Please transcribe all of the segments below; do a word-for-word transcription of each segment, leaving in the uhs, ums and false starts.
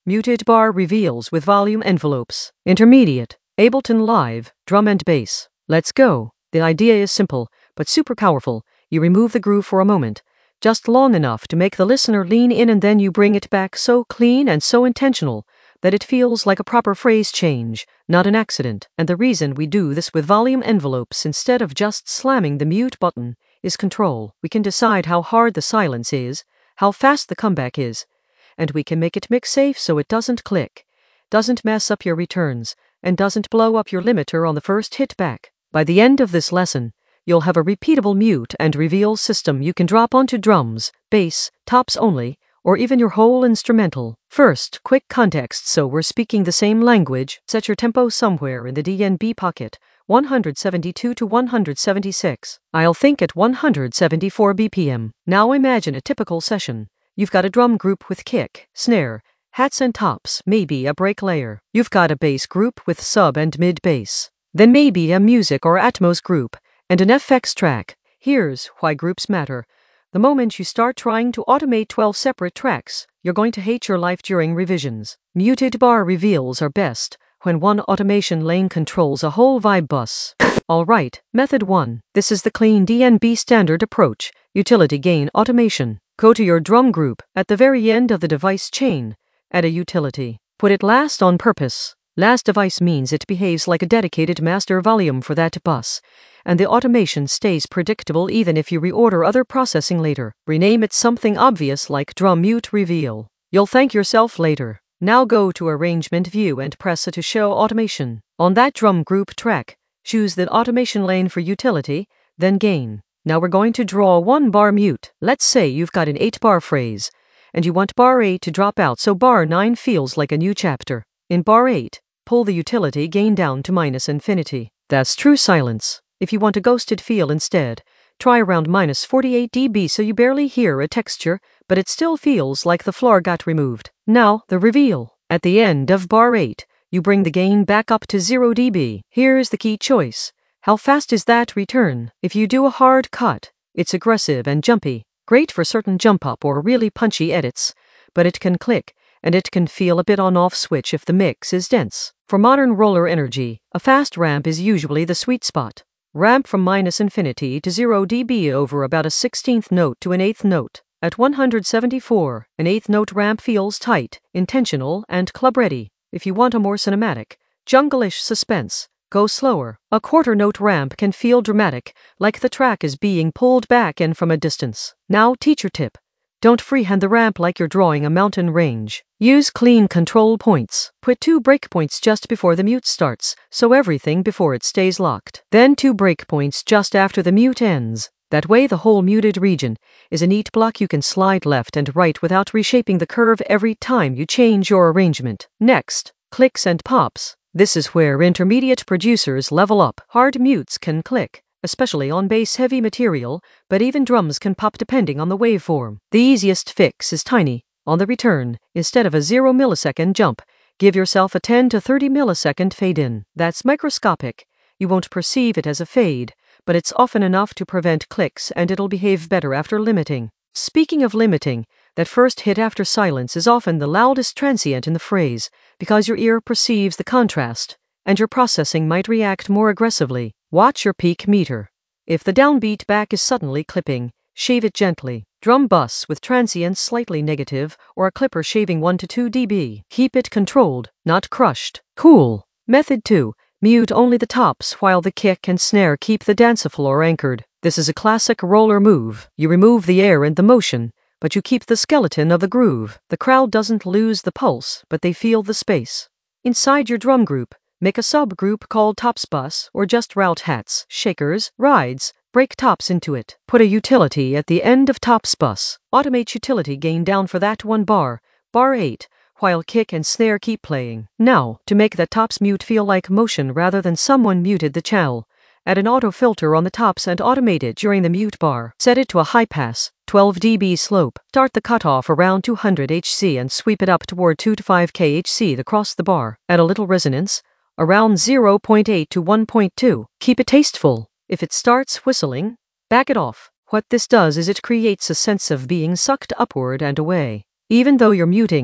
Muted bar reveals with volume envelopes. Intermediate, Ableton Live, drum and bass. Let's go. The idea is simple, but super powerful. You remove the groove for a moment, just long enough to make the listener lean in, and then you bring it back so clean and so intentional that it feels like a proper phrase change, not an accident. And the reason we do this with volume envelopes instead of just slamming the mute button is control. We can decide how hard the silence is, how fast the comeback is, and we can make it mix safe so it doesn't click, doesn't mess up your returns, and doesn't blow up your limiter on the first hit back. By the end of this lesson, you'll have a repeatable mute and reveal system you can drop onto drums, bass, tops only, or even your whole instrumental. First, quick context so we're speaking the same language. Set your tempo somewhere in the D N B pocket, one seventy-two to one seventy-six. I'll think at one seventy-four B P M. Now imagine a typical session. You've got a drum group with kick, snare, hats and tops, maybe a break layer. You've got a bass group with sub and mid bass. Then maybe a music or Atmos group and an F X track. Here's why groups matter. The moment you start trying to automate twelve separate tracks, you're going to hate your life during revisions. Muted bar reveals are best when one automation lane controls a whole vibe bus. Alright, method one. This is the clean D N B standard approach, utility gain automation. Go to your drum group, at the very end of the device chain, add a utility. Put it last on purpose. Last device means it behaves like a dedicated master volume for that bus, and the automation stays predictable even if you reorder other processing later. Rename it something obvious like drum mute reveal. You'll thank yourself later. Now go to arrangement view and press A to show automation. On that drum group track, choose the automation lane for utility, then gain. Now we're going to draw one bar mute. Let's say you've got an eight bar phrase, and you want bar eight to drop out so bar nine feels like a new chapter. In bar eight, pull the utility gain down to minus infinity. That's true silence. If you want a ghosted feel instead, try around minus forty-eight D B so you barely hear a texture, but it still feels like the floor got removed. Now, the reveal. At the end of bar eight, you bring the gain back up to zero D B. Here's the key choice. How fast is that return? If you do a hard cut, it's aggressive and jumpy. Great for certain jump up or really punchy edits, but it can click, and it can feel a bit on-off switch if the mix is dense. For modern roller energy, a fast ramp is usually the sweet spot. Ramp from minus infinity to zero D B over about a sixteenth note to an eighth note. At one seventy-four, an eighth note ramp feels tight, intentional, and club-ready. If you want a more cinematic, jungle-ish suspense, go slower. A quarter note ramp can feel dramatic, like the track is being pulled back in from a distance. Now, teacher tip. Don't freehand the ramp like you're drawing a mountain range. Use clean control points. Put two breakpoints just before the mute starts, so everything before it stays locked. Then two breakpoints just after the mute ends. That way the whole muted region is a neat block you can slide left and right without reshaping the curve every time you change your arrangement. Next, clicks and pops. This is where intermediate producers level up. Hard mutes can click, especially on bass-heavy material, but even drums can pop depending on the waveform. The easiest fix is tiny. On the return, instead of a zero millisecond jump, give yourself a ten to thirty millisecond fade-in. That's microscopic. You won't perceive it as a fade, but it's often enough to prevent clicks and it'll behave better after limiting. Speaking of limiting, that first hit after silence is often the loudest transient in the phrase, because your ear perceives the contrast, and your processing might react more aggressively. Watch your peak meter. If the downbeat back is suddenly clipping, shave it gently. Drum bus with transients slightly negative, or a clipper shaving one to two D B. Keep it controlled, not crushed. Cool. Method two. Mute only the tops while the kick and snare keep the dance floor anchored. This is a classic roller move. You remove the air and the motion, but you keep the skeleton of the groove. The crowd doesn't lose the pulse, but they feel the space. Inside your drum group, make a subgroup called Tops Bus, or just route hats, shakers, rides, break tops into it. Put a utility at the end of Tops Bus. Automate utility gain down for that one bar, bar eight, while kick and snare keep playing. Now, to make that tops mute feel like motion rather than someone muted the channel, add an auto filter on the tops and automate it during the mute bar. Set it to a high pass, twelve D B slope. Start the cutoff around two hundred hertz and sweep it up toward two to five kilohertz across the bar. Add a little resonance, around zero point eight to one point two. Keep it tasteful. If it starts whistling, back it off. What this does is it creates a sense of being sucked upward and away. Even though you're muting,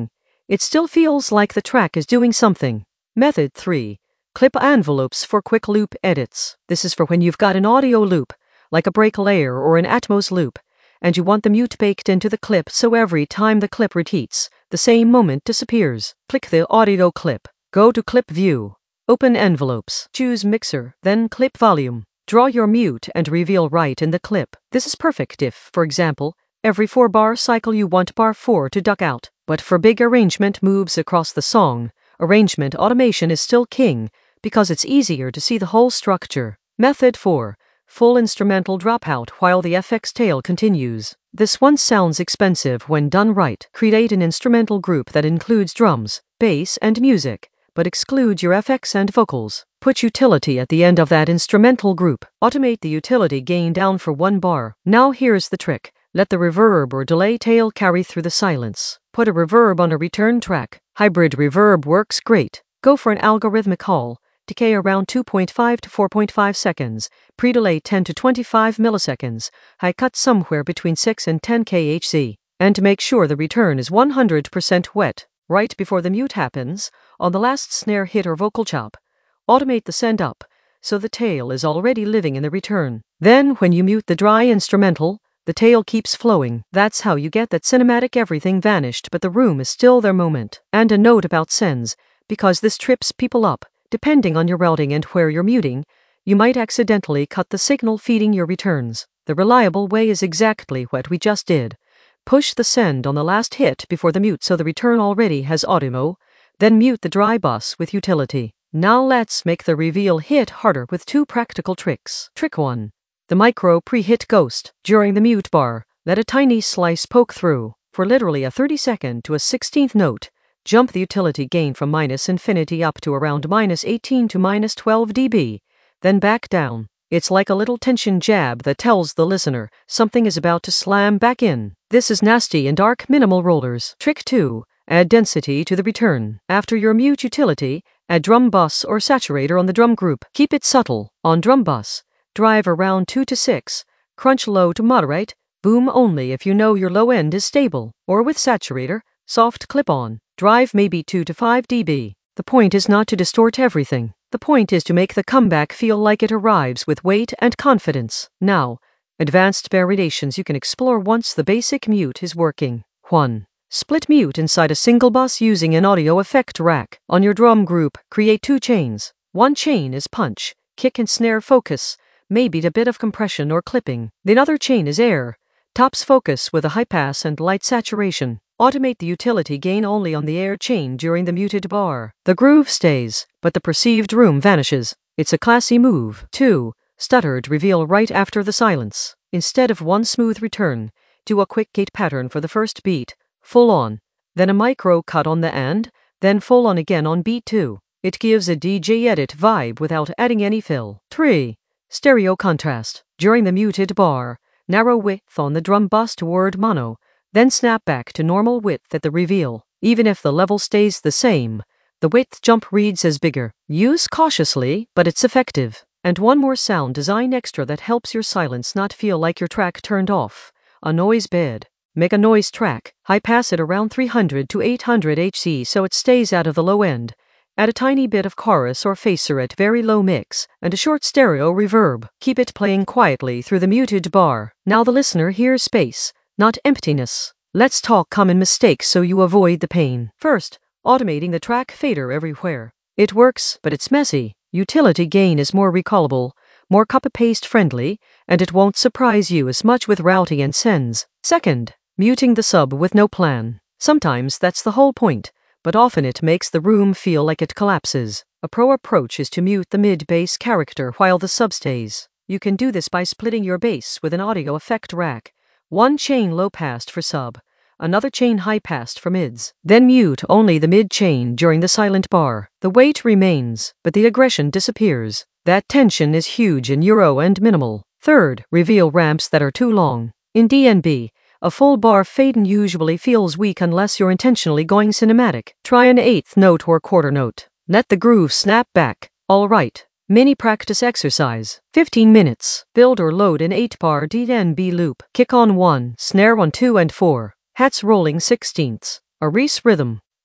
it still feels like the track is doing something. Method three. Clip envelopes for quick loop edits. This is for when you've got an audio loop, like a break layer or an Atmos loop, and you want the mute baked into the clip so every time the clip repeats, the same moment disappears. Click the audio clip. Go to Clip View. Open Envelopes. Choose Mixer, then Clip Volume. Draw your mute and reveal right in the clip. This is perfect if, for example, every four bar cycle you want bar four to duck out. But for big arrangement moves across the song, arrangement automation is still king, because it's easier to see the whole structure. Method four. Full instrumental dropout while the F X tail continues. This one sounds expensive when done right. Create an instrumental group that includes drums, bass, and music, but excludes your F X and vocals. Put utility at the end of that instrumental group. Automate the utility gain down for one bar. Now here's the trick. Let the reverb or delay tail carry through the silence. Put a reverb on a return track. Hybrid reverb works great. Go for an algorithmic call. Decay around two point five to four point five seconds. Pre-delay ten to twenty-five milliseconds. High cut somewhere between six and ten K H Z. And make sure the return is one hundred percent wet. Right before the mute happens, on the last snare hit or vocal chop, automate the send up, so the tail is already living in the return. Then when you mute the dry instrumental, the tail keeps flowing. That's how you get that cinematic everything vanished but the room is still their moment. And a note about sends, because this trips people up, depending on your routing and where you're muting, you might accidentally cut the signal feeding your returns. The reliable way is exactly what we just did. Push the send on the last hit before the mute so the return already has audio, then mute the dry bus with utility. Now let's make the reveal hit harder with two practical tricks. Trick one. The micro pre-hit ghost. During the mute bar, let a tiny slice poke through. For literally a thirty-second to a sixteenth note, jump the utility gain from minus infinity up to around minus eighteen to minus twelve decibels, then back down. It's like a little tension jab that tells the listener something is about to slam back in. This is nasty and dark minimal rollers. Trick two. Add density to the return. After your mute utility, add drum bus or saturator on the drum group. Keep it subtle. On drum bus, drive around two to six, crunch low to moderate, boom only if you know your low end is stable. Or with saturator, soft clip on, drive maybe two to five decibels. The point is not to distort everything. The point is to make the comeback feel like it arrives with weight and confidence. Now, advanced variations you can explore once the basic mute is working. one. Split mute inside a single bus using an audio effect rack. On your drum group, create two chains. One chain is punch, kick and snare focus, maybe a bit of compression or clipping. The other chain is air, tops focus with a high pass and light saturation. Automate the utility gain only on the air chain during the muted bar. The groove stays, but the perceived room vanishes. It's a classy move. two. Stuttered reveal right after the silence. Instead of one smooth return, do a quick gate pattern for the first beat, full on, then a micro cut on the end, then full on again on beat two. It gives a D J edit vibe without adding any fill. three. Stereo contrast. During the muted bar, narrow width on the drum bus toward mono, then snap back to normal width at the reveal. Even if the level stays the same, the width jump reads as bigger. Use cautiously, but it's effective. And one more sound design extra that helps your silence not feel like your track turned off. A noise bed. Make a noise track. High pass it around three hundred to eight hundred hertz so it stays out of the low end. Add a tiny bit of chorus or phaser at very low mix, and a short stereo reverb. Keep it playing quietly through the muted bar. Now the listener hears space, not emptiness. Let's talk common mistakes so you avoid the pain. First, automating the track fader everywhere. It works, but it's messy. Utility gain is more recallable, more copy-paste friendly, and it won't surprise you as much with routing and sends. Second, muting the sub with no plan. Sometimes that's the whole point, but often it makes the room feel like it collapses. A pro approach is to mute the mid-bass character while the sub stays. You can do this by splitting your bass with an audio effect rack. One chain low-passed for sub, another chain high-passed for mids. Then mute only the mid-chain during the silent bar. The weight remains, but the aggression disappears. That tension is huge in Euro and minimal. Third, reveal ramps that are too long. In D N B, a full bar fade-in usually feels weak unless you're intentionally going cinematic. Try an eighth note or quarter note. Let the groove snap back. All right. Mini practice exercise. fifteen minutes. Build or load an eight bar D N B loop. Kick on one, snare on two and four. Hats rolling sixteenths. A Reese rhythm.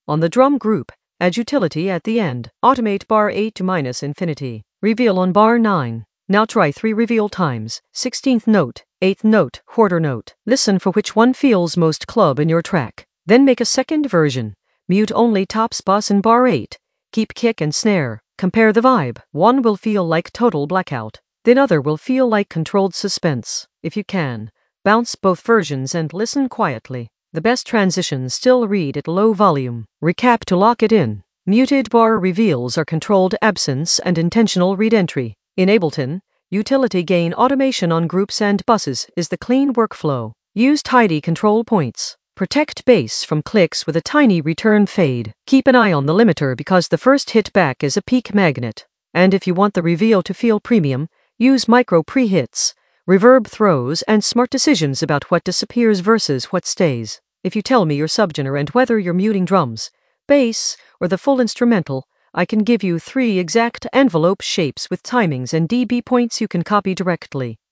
On the drum group, add utility at the end. Automate bar eight to minus infinity. Reveal on bar nine. Now try three reveal times. sixteenth note, eighth note, quarter note. Listen for which one feels most club in your track. Then make a second version. Mute only tops bass in bar eight. Keep kick and snare. Compare the vibe. One will feel like total blackout. Then other will feel like controlled suspense. If you can, bounce both versions and listen quietly. The best transitions still read at low volume. Recap to lock it in. Muted bar reveals are controlled absence and intentional read entry. In Ableton, utility gain automation on groups and buses is the clean workflow. Use tidy control points. Protect bass from clicks with a tiny return fade. Keep an eye on the limiter because the first hit back is a peak magnet. And if you want the reveal to feel premium, use micro pre-hits, reverb throws, and smart decisions about what disappears versus what stays. If you tell me your subgenre and whether you're muting drums, bass, or the full instrumental, I can give you three exact envelope shapes with timings and dB points you can copy directly.